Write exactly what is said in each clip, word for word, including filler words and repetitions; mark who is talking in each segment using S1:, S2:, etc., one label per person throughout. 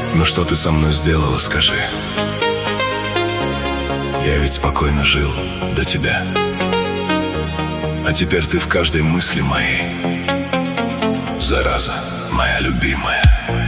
S1: Но что ты со мной сделала, скажи? Я ведь спокойно жил до тебя, а теперь ты в каждой мысли моей. Зараза, моя любимая.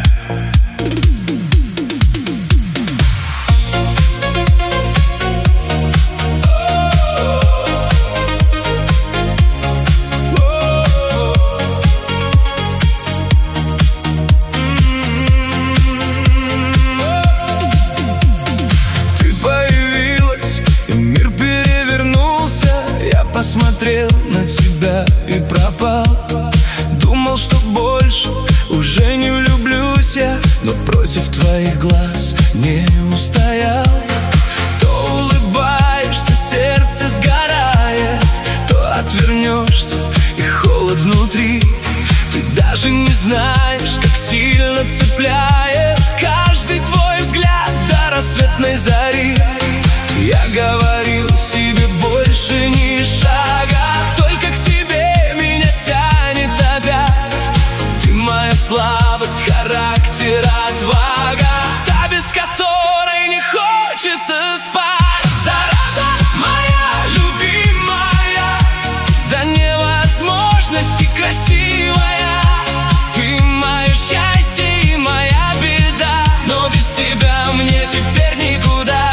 S2: Посмотрел на тебя и пропал. Думал, что больше уже не влюблюсь я, но против твоих глаз не устоял. То улыбаешься, сердце сгорает, то отвернешься, и холод внутри. Ты даже не знаешь, как сильно цепляет каждый твой взгляд до рассветной зари. Я говорил себе больше ни шага, только к тебе меня тянет опять. Ты моя слабость, характер, отвага, та, без которой не хочется спать. Зараза моя любимая, до невозможности красивая. Ты мое счастье и моя беда, но без тебя мне теперь никуда.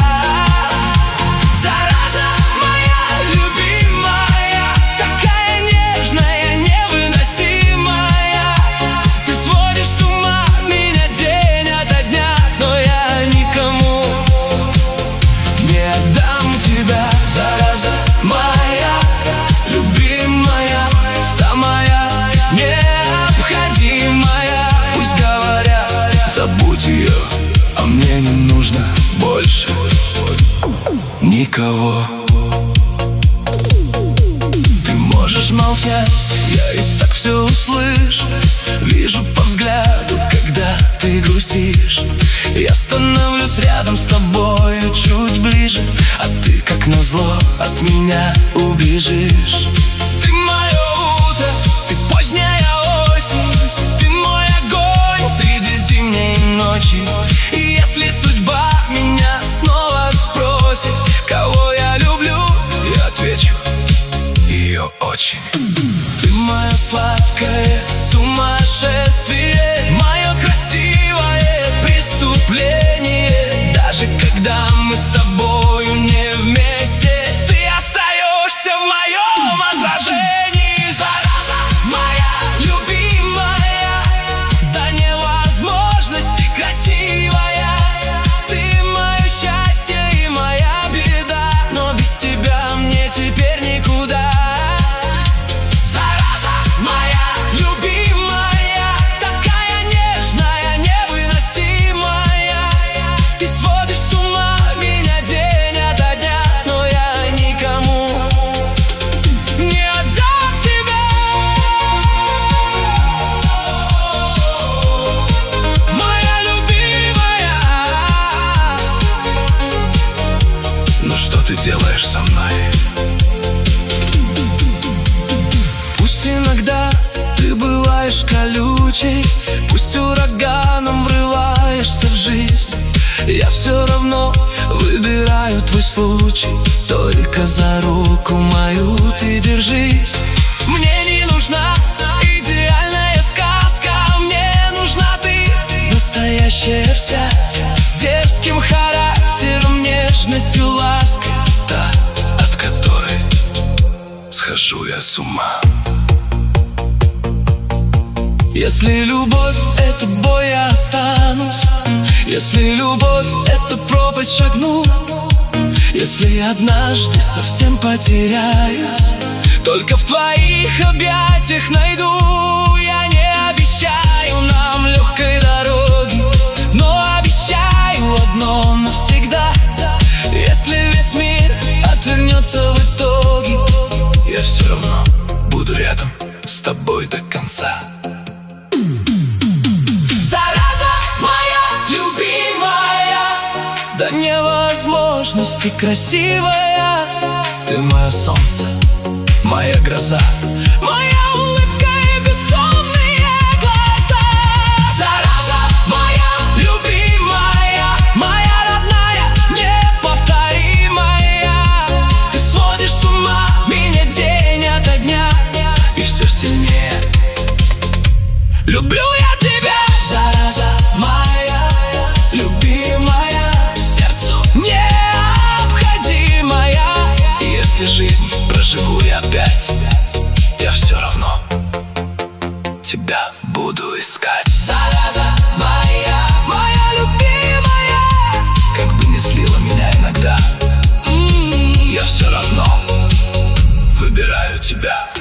S2: А мне не нужно больше никого. Ты можешь молчать, я и так все услышу. Вижу по взгляду, когда ты грустишь. Я становлюсь рядом с тобой чуть ближе, а ты, как назло, от меня убежишь. Ты мое утро, ты поздняя осень, ты мой огонь среди зимней ночи. И если судьба меня снова спросит, кого я люблю, я отвечу: ее очень. Ты мое сладкое сумасшествие, мое красивое преступление. Даже когда мы с тобою не вместе, ты остаешься в моем отражении. Зараза моя любимая, до невозможности красивая. Ты мое счастье и моя беда, но без тебя мне теперь никуда. Зараза моя любимая, такая нежная, невыносимая. Ты сводишь с ума меня день ото дня, но я никому не отдам тебя. Моя любимая. Ну что ты делаешь со мной? Пусть иногда ты бываешь колючей, пусть ураганом врываешься в жизнь, я все равно выбираю твой случай. Только за руку мою ты держись. Мне не нужна идеальная сказка, мне нужна ты, настоящая вся, с дерзким характером, нежностью, лаской, та, от которой схожу я с ума. Если любовь — это бой, я останусь. Если любовь — это пропасть, шагну. Если однажды совсем потеряюсь, только в твоих объятиях найду. Я не обещаю нам легкой дороги, но обещаю одно навсегда: если весь мир отвернется в итоге, я все равно буду рядом с тобой до конца. До невозможности красивая. Ты мое солнце, моя гроза, моя улыбка и бессонные глаза. Зараза моя любимая. Люблю я тебя, зараза моя, любимая, сердцу необходимая. Если жизнь проживу я опять, я все равно тебя буду искать. Зараза моя, моя любимая, как бы не злила меня иногда, м-м, я все равно выбираю тебя.